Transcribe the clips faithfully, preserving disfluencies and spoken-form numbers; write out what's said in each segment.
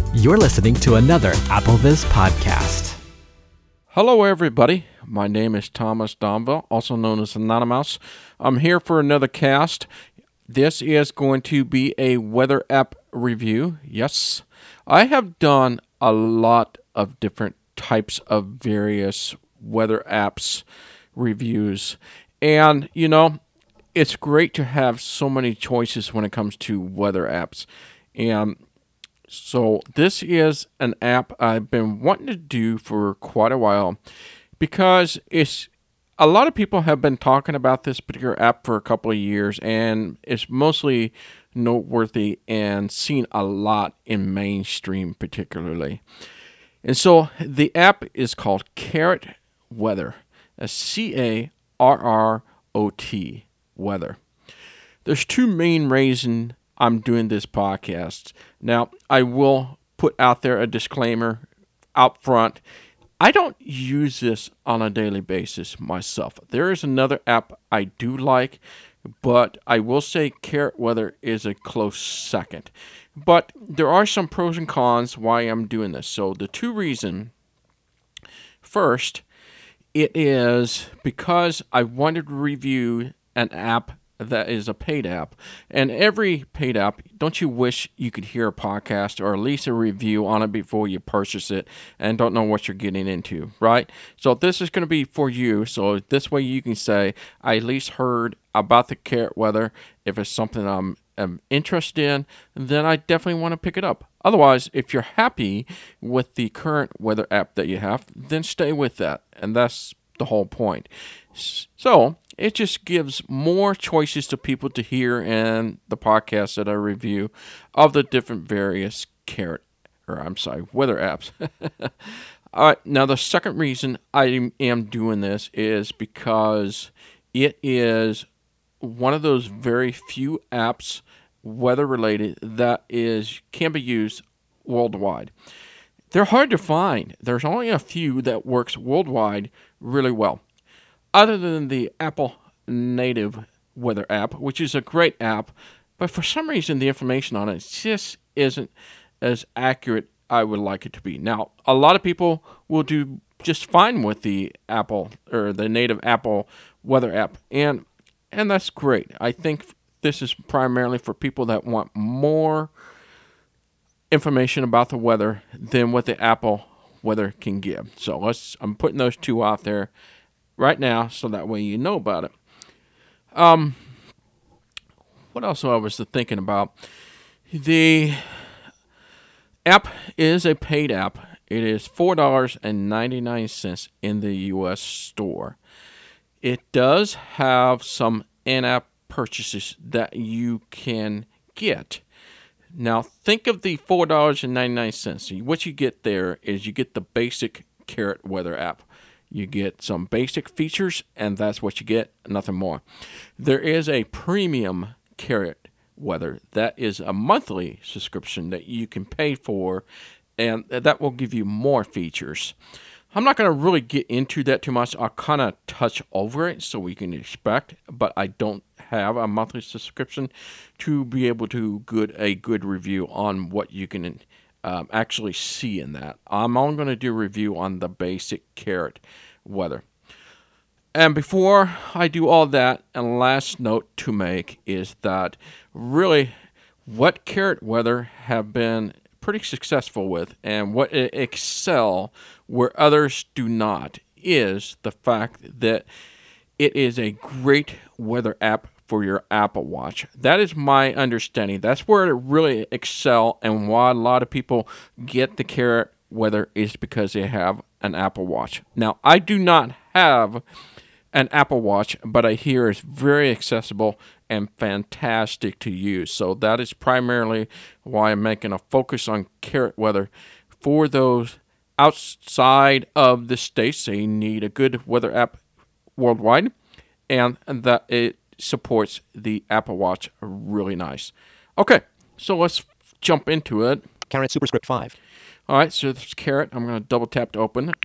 You're listening to another AppleVis podcast. Hello, everybody. My name is Thomas Donville, also known as Anonymous. I'm here for another cast. This is going to be a weather app review. Yes, I have done a lot of different types of various weather apps reviews. And, you know, it's great to have so many choices when it comes to weather apps. And so this is an app I've been wanting to do for quite a while because it's a lot of people have been talking about this particular app for a couple of years, and it's mostly noteworthy and seen a lot in mainstream particularly. And so the app is called Carrot Weather, a C A R R O T, Weather. There's two main reasons I'm doing this podcast. Now, I will put out there a disclaimer out front. I don't use this on a daily basis myself. There is another app I do like, but I will say Carrot Weather is a close second. But there are some pros and cons why I'm doing this. So the two reasons, first, it is because I wanted to review an app that is a paid app. And every paid app, don't you wish you could hear a podcast or at least a review on it before you purchase it and don't know what you're getting into, right? So this is going to be for you. So this way you can say, I at least heard about the Carrot Weather. If it's something I'm, I'm interested in, then I definitely want to pick it up. Otherwise, if you're happy with the current weather app that you have, then stay with that. And that's the whole point. So it just gives more choices to people to hear in the podcasts that I review of the different various carrot, or I'm sorry, weather apps. All right, now the second reason I am doing this is because it is one of those very few apps, weather related, that is can be used worldwide. They're hard to find. There's only a few that works worldwide really well. Other than the Apple native weather app, which is a great app, but for some reason the information on it just isn't as accurate I would like it to be. Now, a lot of people will do just fine with the Apple or the native Apple weather app, and and that's great. I think this is primarily for people that want more information about the weather than what the Apple weather can give. So let's I'm putting those two out there right now so that way you know about it. Um, what else I was thinking about? The app is a paid app. It is four dollars and ninety-nine cents in the U S store. It does have some in-app purchases that you can get. Now, think of the four dollars and ninety-nine cents. What you get there is you get the basic Carrot Weather app. You get some basic features, and that's what you get, nothing more. There is a premium Carrot Weather. That is a monthly subscription that you can pay for, and that will give you more features. I'm not going to really get into that too much. I'll kind of touch over it so we can expect, but I don't have a monthly subscription to be able to good a good review on what you can Um, actually see in that. I'm only going to do a review on the basic Carrot Weather. And before I do all that, a last note to make is that really what Carrot Weather have been pretty successful with and what it excel where others do not is the fact that it is a great weather app for your Apple Watch. That is my understanding. That's where it really excel, and why a lot of people get the Carrot Weather is because they have an Apple Watch. Now, I do not have an Apple Watch, but I hear it's very accessible and fantastic to use. So that is primarily why I'm making a focus on Carrot Weather for those outside of the States. They need a good weather app worldwide, and that it supports the Apple Watch really nice. Okay, so let's jump into it. Carrot Superscript five. All right, so this is Carrot. I'm going to double tap to open it.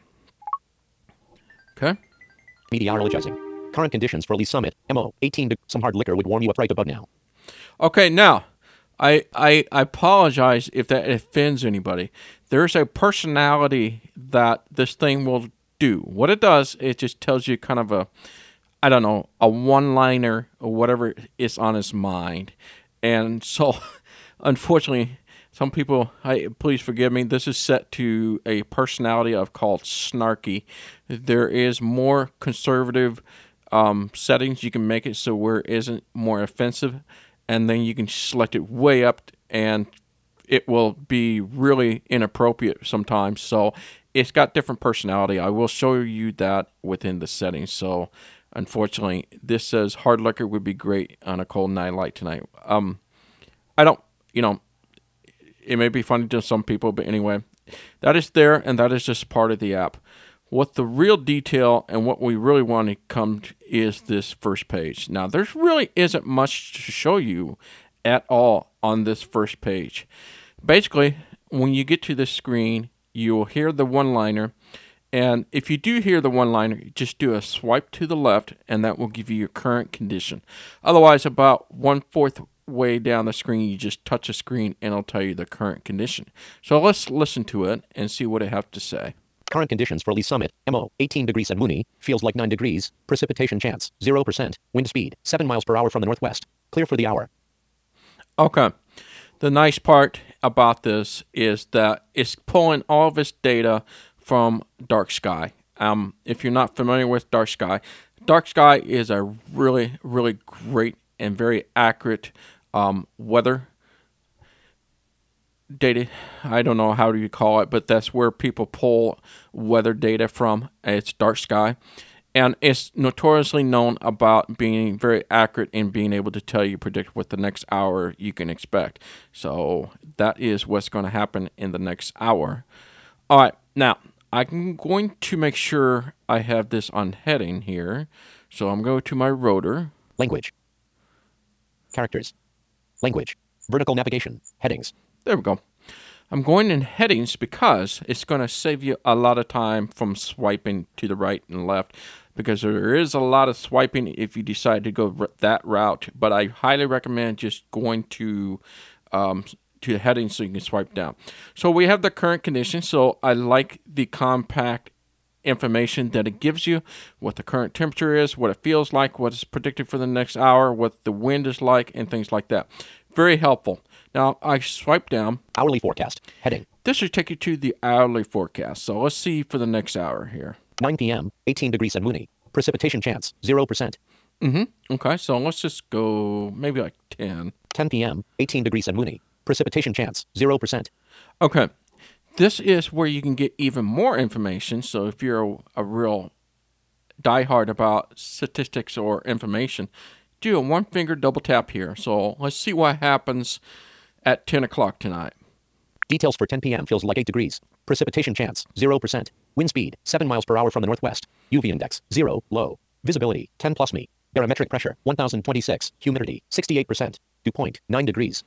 Okay. Meteorologizing. Current conditions for Lee Summit. M O eighteen. To some hard liquor would warm you up right about now. Okay, now, I, I I apologize if that offends anybody. There's a personality that this thing will do. What it does, it just tells you kind of a, I don't know, a one-liner or whatever is on his mind. And so, unfortunately, some people, I, please forgive me, this is set to a personality I've called snarky. There is more conservative um, settings you can make it so where it isn't more offensive, and then you can select it way up, and it will be really inappropriate sometimes. So it's got different personality. I will show you that within the settings. So unfortunately, this says hard liquor would be great on a cold night like tonight. Um, I don't, you know, it may be funny to some people, but anyway, that is there, and that is just part of the app. What the real detail and what we really want to come to is this first page. Now, there really isn't much to show you at all on this first page. Basically, when you get to this screen, you'll hear the one-liner, and if you do hear the one-liner, just do a swipe to the left, and that will give you your current condition. Otherwise, about one-fourth way down the screen, you just touch the screen, and it'll tell you the current condition. So let's listen to it and see what it has to say. Current conditions for Lee Summit, M O, eighteen degrees at Mooney, feels like nine degrees, precipitation chance, zero percent, wind speed, seven miles per hour from the northwest, clear for the hour. Okay. The nice part about this is that it's pulling all of its data from Dark Sky. Um, if you're not familiar with Dark Sky, Dark Sky is a really, really great and very accurate um, weather data. I don't know how do you call it, but that's where people pull weather data from. It's Dark Sky. And it's notoriously known about being very accurate and being able to tell you, predict what the next hour you can expect. So that is what's going to happen in the next hour. All right, now I'm going to make sure I have this on heading here. So I'm going to my rotor. Language. Characters. Language. Vertical navigation. Headings. There we go. I'm going in headings because it's going to save you a lot of time from swiping to the right and left, because there is a lot of swiping if you decide to go r- that route. But I highly recommend just going to um, to the headings so you can swipe down. So we have the current condition. So I like the compact information that it gives you, what the current temperature is, what it feels like, what is predicted for the next hour, what the wind is like, and things like that. Very helpful. Now, I swipe down. Hourly forecast. Heading. This should take you to the hourly forecast. So let's see for the next hour here. nine p.m., eighteen degrees at Mooney. Precipitation chance, zero percent. Mm-hmm. Okay, so let's just go maybe like ten. ten p.m., eighteen degrees at Mooney. Precipitation chance, zero percent. Okay. This is where you can get even more information. So if you're a, a real diehard about statistics or information, do a one-finger double tap here. So let's see what happens at ten o'clock tonight. Details for ten p.m. feels like eight degrees. Precipitation chance, zero percent. Wind speed, seven miles per hour from the northwest. U V index, zero, low. Visibility, ten plus me. Barometric pressure, one thousand twenty-six. Humidity, sixty-eight percent. Dew point, nine degrees.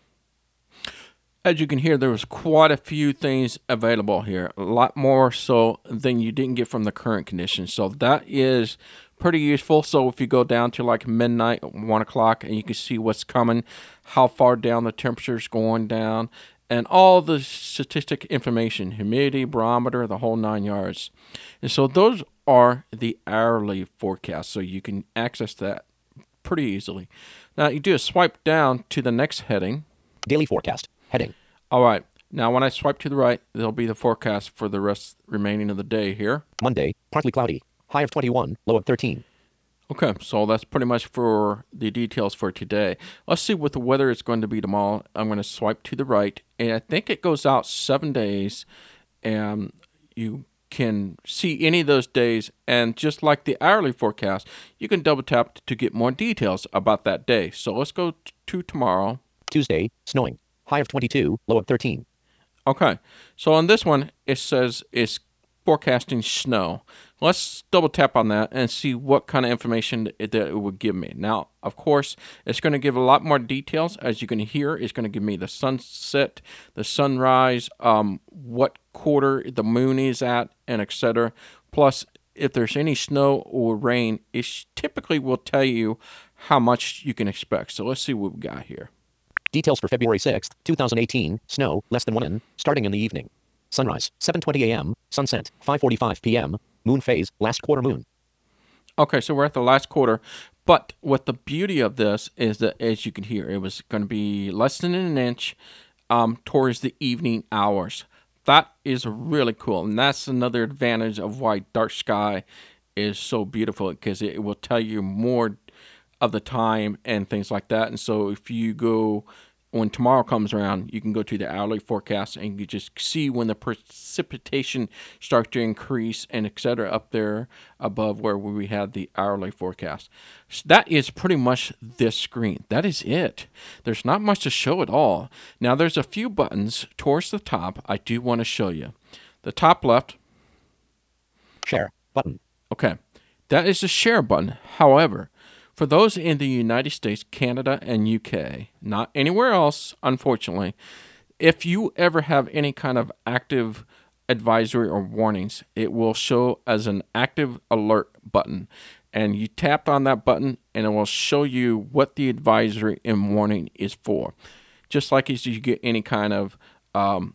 As you can hear, there was quite a few things available here. A lot more so than you didn't get from the current conditions. So that is pretty useful. So if you go down to like midnight, one o'clock, and you can see what's coming, how far down the temperature's going down, and all the statistic information, humidity, barometer, the whole nine yards. And so those are the hourly forecasts. So you can access that pretty easily. Now you do a swipe down to the next heading. Daily forecast. Heading. All right. Now, when I swipe to the right, there'll be the forecast for the rest remaining of the day here. Monday, partly cloudy. High of twenty-one, low of thirteen. Okay, so that's pretty much for the details for today. Let's see what the weather is going to be tomorrow. I'm going to swipe to the right, and I think it goes out seven days, and you can see any of those days, and just like the hourly forecast, you can double tap to get more details about that day. So let's go t- to tomorrow. Tuesday, snowing. High of twenty-two, low of thirteen. Okay, so on this one, it says it's forecasting snow. Let's double tap on that and see what kind of information it, that it would give me. Now, of course, it's going to give a lot more details. As you can hear, it's going to give me the sunset, the sunrise, um, what quarter the moon is at, and et cetera. Plus, if there's any snow or rain, it typically will tell you how much you can expect. So let's see what we got here. Details for February sixth, twenty eighteen. Snow, less than one inch, starting in the evening. Sunrise, seven twenty a.m. Sunset, five forty-five p.m. Moon phase, last quarter moon. Okay, so we're at the last quarter. But what the beauty of this is that, as you can hear, it was going to be less than an inch um, towards the evening hours. That is really cool. And that's another advantage of why dark sky is so beautiful, because it will tell you more of the time and things like that. And so if you go, when tomorrow comes around, you can go to the hourly forecast and you just see when the precipitation starts to increase and et cetera up there above where we had the hourly forecast. So that is pretty much this screen. That is it. There's not much to show at all. Now there's a few buttons towards the top I do want to show you. The top left. Share button. Okay. That is the share button. However, for those in the United States, Canada, and U K, not anywhere else, unfortunately, if you ever have any kind of active advisory or warnings, it will show as an active alert button. And you tap on that button, and it will show you what the advisory and warning is for. Just like as you get any kind of um,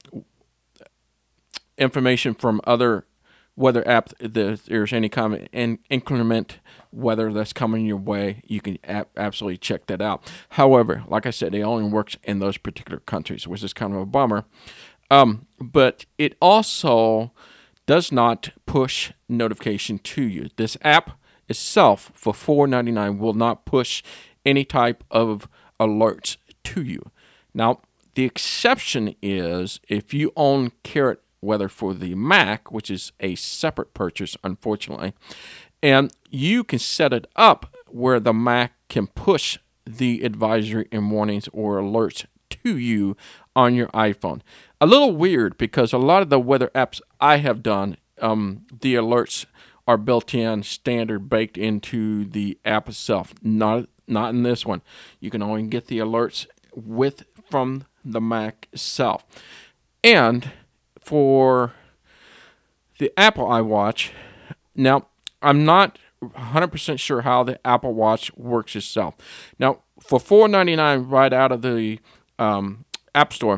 information from other weather apps, if there's any kind of in- inclement weather that's coming your way, you can a- absolutely check that out. However, like I said, it only works in those particular countries, which is kind of a bummer. Um, but it also does not push notification to you. This app itself, for four dollars and ninety-nine cents, will not push any type of alerts to you. Now, the exception is if you own Carrot Weather for the Mac, which is a separate purchase, unfortunately, and you can set it up where the Mac can push the advisory and warnings or alerts to you on your iPhone. A little weird, because a lot of the weather apps I have done, um, the alerts are built in, standard, baked into the app itself. Not not in this one. You can only get the alerts with from the Mac itself. And for the Apple iWatch, now I'm not one hundred percent sure how the Apple Watch works itself. Now, for four dollars and ninety-nine cents right out of the um, App Store,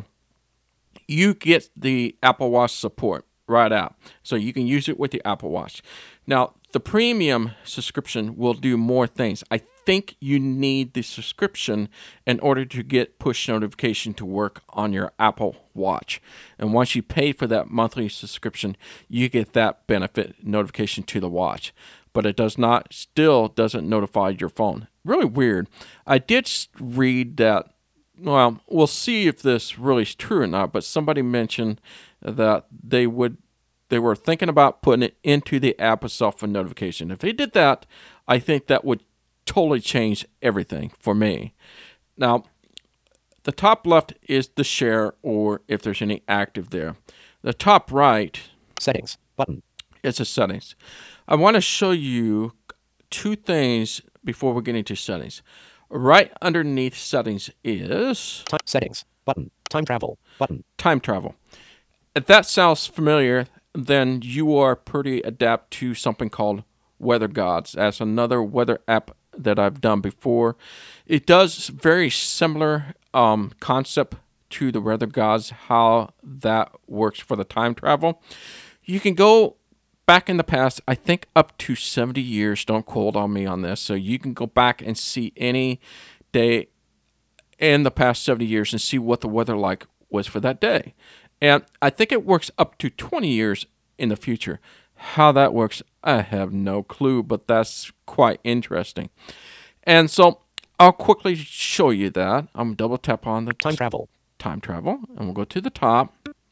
you get the Apple Watch support right out. So you can use it with the Apple Watch. Now, the premium subscription will do more things. I think you need the subscription in order to get push notification to work on your Apple Watch. And once you pay for that monthly subscription, you get that benefit notification to the watch. But it does not, still doesn't notify your phone. Really weird. I did read that, well, we'll see if this really is true or not, but somebody mentioned that they would they were thinking about putting it into the app itself for notification. If they did that, I think that would totally change everything for me. Now, the top left is the share, or if there's any active there. The top right, settings button, is the settings. I want to show you two things before we get into settings. Right underneath settings is time, settings button, time travel button, time travel. If that sounds familiar, then you are pretty adept to something called Weather Gods. That's another weather app that I've done before. It does very similar um, concept to the Weather Gods, how that works for the time travel. You can go back in the past, I think up to seventy years, don't quote on me on this, so you can go back and see any day in the past seventy years and see what the weather like was for that day. And I think it works up to twenty years in the future. How that works, I have no clue, but that's quite interesting. And so I'll quickly show you that. I'm going to double tap on the time travel. Time travel, and we'll go to the top.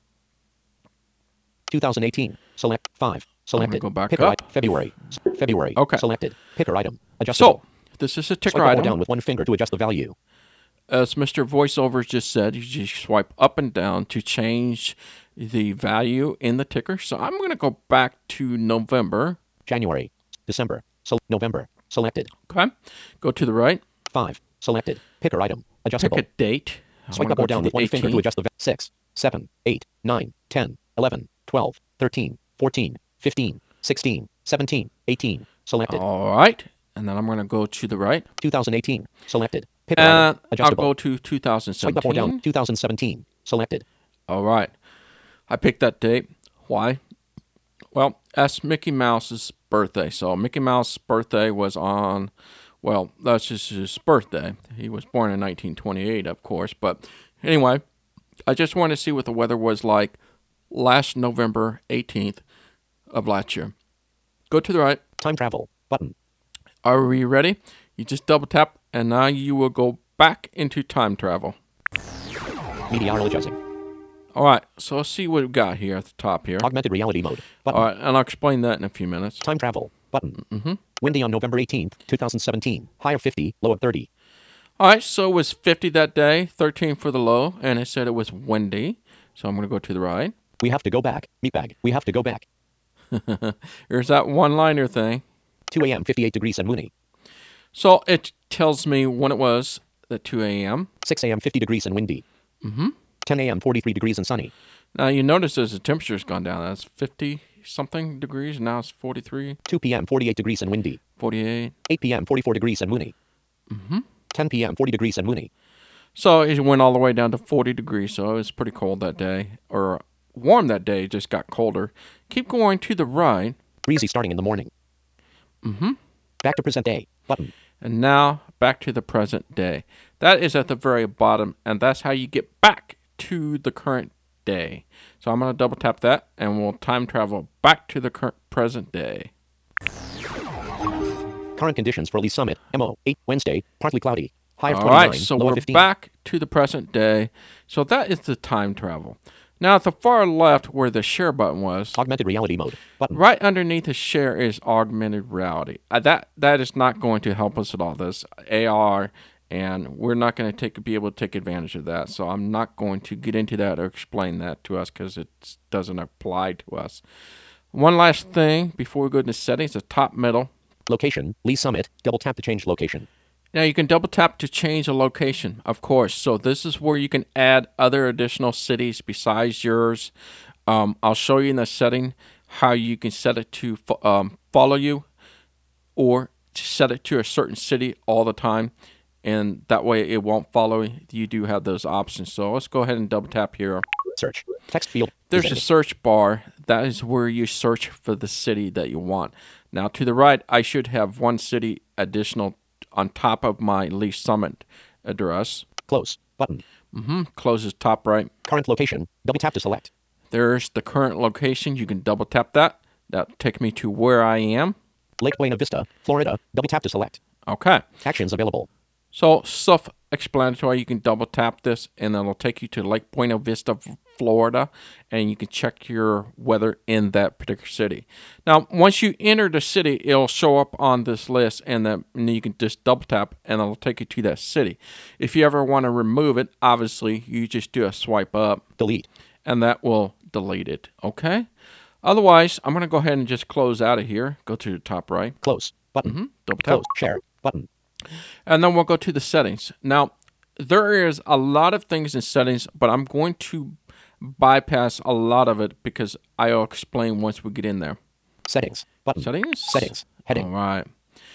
twenty eighteen. Select five. Selected. Go back Picker up. Item. February. February. Okay. Selected. Picker item. Adjustable. So this is a ticker Swipe up or item. down with one finger to adjust the value. As Mister Voiceover just said, you just swipe up and down to change the value in the ticker. So I'm going to go back to November. January. December. So November. Selected. Okay. Go to the right. Five. Selected. Picker item. Adjustable. Pick a date. I'm Swipe gonna up go or down to with the one finger to eighteen. adjust the value. Six. Seven. Eight. Nine. Ten. Eleven. Twelve. Thirteen. Fourteen. Fifteen. Sixteen. Seventeen. Eighteen. Selected. All right. And then I'm going to go to the right. twenty eighteen. Selected. Picker Hit And rider. I'll Adjustable. go to two thousand Swipe up or seventeen. down. two thousand seventeen. Selected. All right. I picked that date. Why? Well, that's Mickey Mouse's birthday. So Mickey Mouse's birthday was on, well, that's just his birthday. He was born in nineteen twenty-eight, of course. But anyway, I just wanted to see what the weather was like last November eighteenth of last year. Go to the right. Time travel. Button. Are we ready? You just double tap, and now you will go back into time travel. Meteorologizing. All right, so let's see what we've got here at the top here. Augmented reality mode. Button. All right, and I'll explain that in a few minutes. Time travel. Button. Mm-hmm. Windy on November eighteenth, twenty seventeen. High of fifty, low of thirty. All right, so it was fifty that day, thirteen for the low, and it said it was windy. So I'm going to go to the right. We have to go back. Meatbag. We have to go back. Here's that one-liner thing. two a.m. fifty-eight degrees and moony. So it tells me when it was at two a.m. six a.m. fifty degrees and windy. Mm-hmm. ten a.m. forty-three degrees and sunny. Now, you notice as the temperature's gone down. That's fifty-something degrees. Now it's forty-three, two p.m. forty-eight degrees and windy. forty-eight. eight p.m. forty-four degrees and moony. Mm-hmm. ten p.m. forty degrees and moony. So it went all the way down to forty degrees. So it was pretty cold that day. Or warm that day, it just got colder. Keep going to the right. Breezy starting in the morning. Mm-hmm. Back to present day. Button. And now back to the present day. That is at the very bottom, and that's how you get back to the current day. So I'm going to double tap that, and we'll time travel back to the current present day. Current conditions for Lee Summit. M O eight. Wednesday. Partly cloudy. High of All twenty-nine. right, so low we're of fifteen. back to the present day. So that is the time travel. Now at the far left where the share button was, Augmented reality mode. Button. right underneath the share is augmented reality. Uh, that that is not going to help us at all. This A R, and we're not going to take be able to take advantage of that. So I'm not going to get into that or explain that to us because it doesn't apply to us. One last thing before we go into settings: the top middle. Location. Lee Summit. Double tap to change location. Now you can double tap to change a location, of course. So this is where you can add other additional cities besides yours. Um, I'll show you in the setting how you can set it to um, follow you or to set it to a certain city all the time. And that way it won't follow you. You do have those options. So let's go ahead and double tap here. Search. Text field. There's a Presented. search bar. That is where you search for the city that you want. Now to the right, I should have one city additional on top of my Lee Summit address. Close. Button. Mm-hmm. Closes top right. Current location. Double tap to select. There's the current location. You can double tap that. That'll take me to where I am. Lake Buena Vista, Florida. Double tap to select. Okay. Actions available. So self-explanatory. You can double tap this, and it'll take you to Lake Buena Vista, Florida, and you can check your weather in that particular city. Now, once you enter the city, it'll show up on this list, and then and you can just double tap, and it'll take you to that city. If you ever want to remove it, obviously, you just do a swipe up, Delete. and that will delete it, okay? Otherwise, I'm going to go ahead and just close out of here. Go to the top right. Close. Button. Mm-hmm. Double tap. Close. Share. Button. And then we'll go to the settings. Now, there is a lot of things in settings, but I'm going to bypass a lot of it because I'll explain once we get in there. Settings. Button. Settings? Settings. Heading. All right.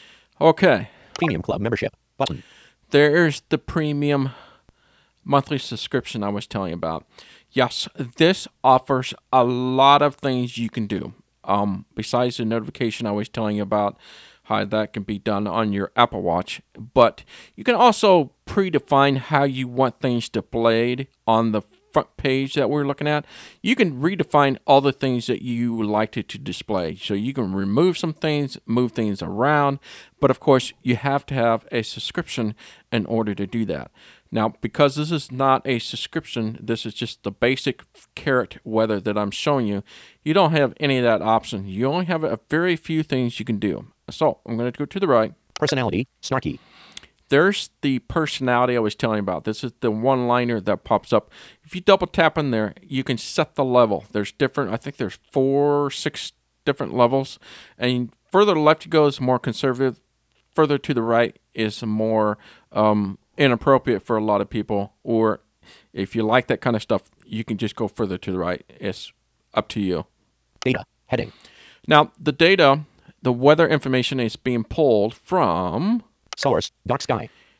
Okay. Premium Club membership. Button. There's the premium monthly subscription I was telling you about. Yes, this offers a lot of things you can do. Um, besides the notification I was telling you about, how that can be done on your Apple Watch. But you can also predefine how you want things displayed on the front page that we're looking at. You can redefine all the things that you would like it to display. So you can remove some things, move things around. But of course, you have to have a subscription in order to do that. Now, because this is not a subscription, this is just the basic carrot weather that I'm showing you, you don't have any of that option. You only have a very few things you can do. So I'm going to go to the right. Personality. Snarky. There's the personality I was telling you about. This is the one-liner that pops up. If you double tap in there, you can set the level. There's different, I think there's four, six different levels. And further to the left you go is more conservative. Further to the right is more um, inappropriate for a lot of people. Or if you like that kind of stuff, you can just go further to the right. It's up to you. Data. Heading. Now, the data, the weather information is being pulled from... Source. Dark sky.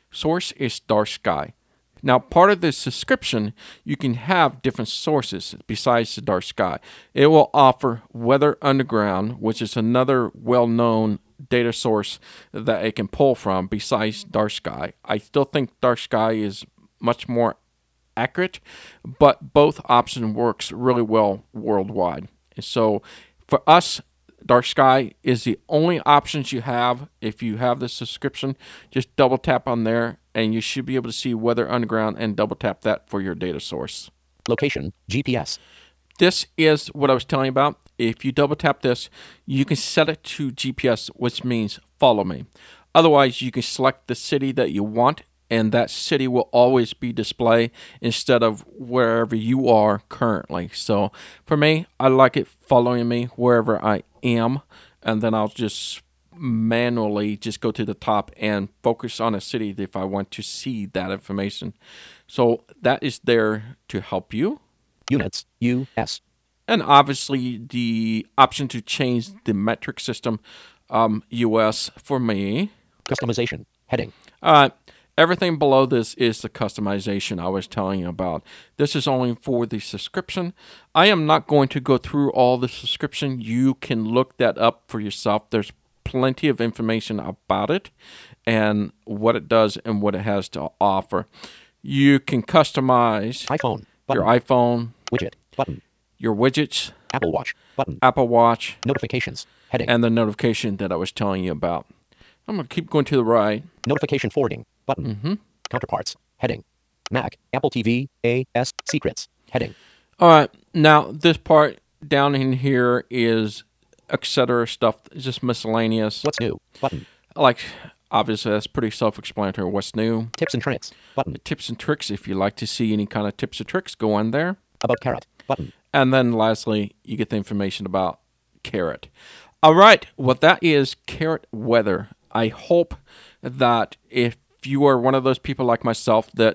source is Dark Sky. Now, part of the subscription, you can have different sources besides the Dark Sky. It will offer Weather Underground, which is another well-known data source that it can pull from besides Dark Sky. I still think Dark Sky is much more accurate, but both options works really well worldwide. And so for us, Dark Sky is the only options you have. If you have the subscription, just double tap on there and you should be able to see Weather Underground and double tap that for your data source. Location, G P S. This is what I was telling you about. If you double tap this, you can set it to G P S, which means follow me. Otherwise, you can select the city that you want, and that city will always be displayed instead of wherever you are currently. So for me, I like it following me wherever I am, and then I'll just manually just go to the top and focus on a city if I want to see that information. So that is there to help you. Units, U S. And obviously the option to change the metric system, um, U S for me. Customization, heading. Uh, everything below this is the customization I was telling you about. This is only for the subscription. I am not going to go through all the subscription. You can look that up for yourself. There's plenty of information about it and what it does and what it has to offer. You can customize iPhone, button. your iPhone, Widget, button. your widgets, Apple Watch, button. Apple Watch, Notifications, heading. and the notification that I was telling you about. I'm going to keep going to the right. Notification forwarding, button. Mm-hmm. Counterparts, heading. Mac, Apple T V, A S, secrets, heading. All right. Now, this part down in here is et cetera stuff. It's just miscellaneous. What's new, button. Like, obviously, that's pretty self-explanatory. What's new? Tips and tricks, button. Tips and tricks. If you like to see any kind of tips or tricks, go in there. About Carrot, button. And then lastly, you get the information about Carrot. All right. Well, that is Carrot Weather. I hope that if you are one of those people like myself that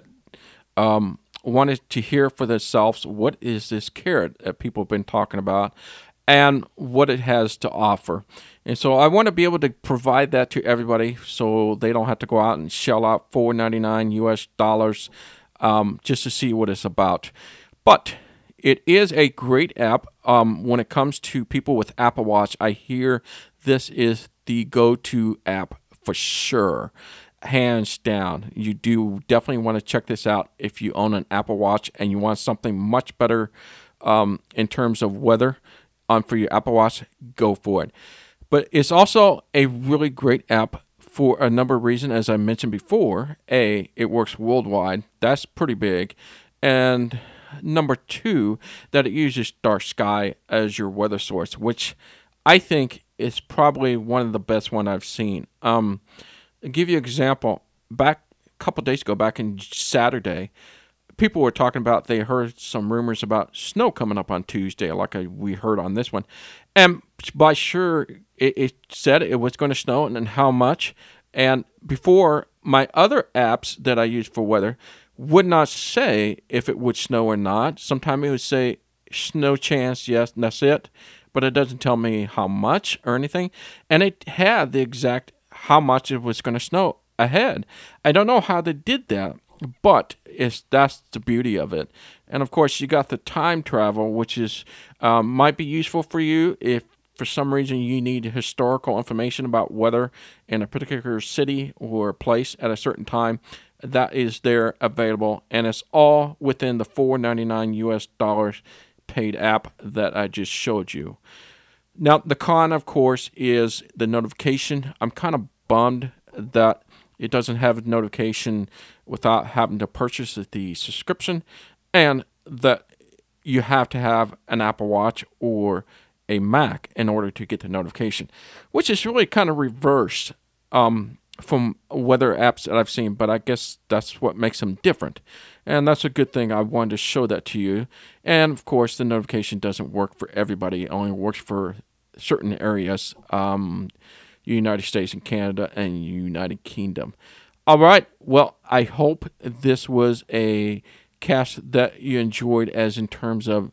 um, wanted to hear for themselves what is this Carrot that people have been talking about and what it has to offer. And so I want to be able to provide that to everybody so they don't have to go out and shell out four ninety-nine U S dollars um, just to see what it's about. But it is a great app. Um, when it comes to people with Apple Watch, I hear this is the go-to app for sure. Hands down. You do definitely want to check this out if you own an Apple Watch and you want something much better um, in terms of weather um, for your Apple Watch, go for it. But it's also a really great app for a number of reasons. As I mentioned before, A, it works worldwide. That's pretty big. And number two, that it uses Dark Sky as your weather source, which I think is probably one of the best one I've seen. Um, I'll give you an example. Back a couple of days ago, back in Saturday, people were talking about they heard some rumors about snow coming up on Tuesday, like I, we heard on this one. And by sure, it, it said it was going to snow and how much. And before, my other apps that I use for weather would not say if it would snow or not. Sometimes it would say snow chance, yes, and that's it. But it doesn't tell me how much or anything. And it had the exact how much it was going to snow ahead. I don't know how they did that, but it's that's the beauty of it. And of course, you got the time travel, which is um, might be useful for you if for some reason you need historical information about weather in a particular city or place at a certain time. That is there available, and it's all within the four ninety-nine U S dollars paid app that I just showed you. Now, the con, of course, is the notification. I'm kind of bummed that it doesn't have a notification without having to purchase the subscription, and that you have to have an Apple Watch or a Mac in order to get the notification, which is really kind of reversed um, from weather apps that I've seen, but I guess that's what makes them different. And that's a good thing. I wanted to show that to you. And of course, the notification doesn't work for everybody. It only works for certain areas, um, United States and Canada and United Kingdom. All right. Well, I hope this was a cast that you enjoyed as in terms of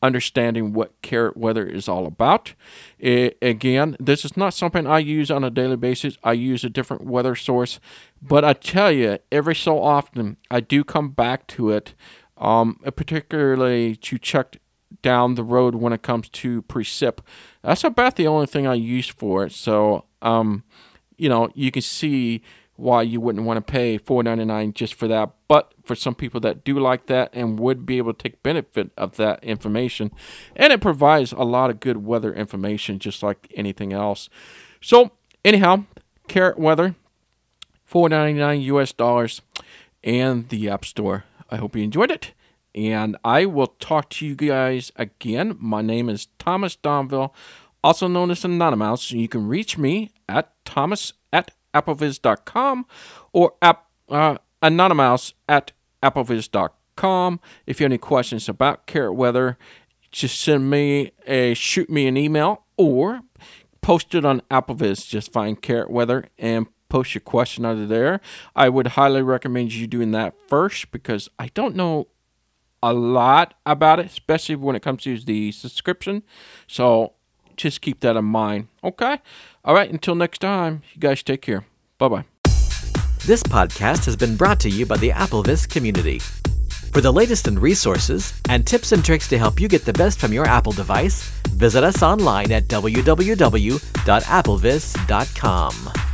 understanding what Carrot Weather is all about. It, again, this is not something I use on a daily basis. I use a different weather source. But I tell you, every so often, I do come back to it, um, particularly to check down the road when it comes to precip. That's about the only thing I use for it. So, um, you know, you can see why you wouldn't want to pay four ninety-nine just for that. But for some people that do like that and would be able to take benefit of that information, and it provides a lot of good weather information just like anything else. So anyhow, Carrot Weather, four ninety-nine U S dollars, and the App Store. I hope you enjoyed it, and I will talk to you guys again. My name is Thomas Domville, also known as Anonymous. You can reach me at Thomas at appleviz dot com or app, uh, Anonymous at appleviz dot com. If you have any questions about Carrot Weather, just send me a shoot me an email or post it on AppleViz. Just find Carrot Weather and post your question under there. I would highly recommend you doing that first because I don't know a lot about it, especially when it comes to the subscription. So just keep that in mind. Okay? All right, until next time, you guys take care. Bye-bye. This podcast has been brought to you by the AppleVis community. For the latest in resources and tips and tricks to help you get the best from your Apple device, visit us online at w w w dot applevis dot com.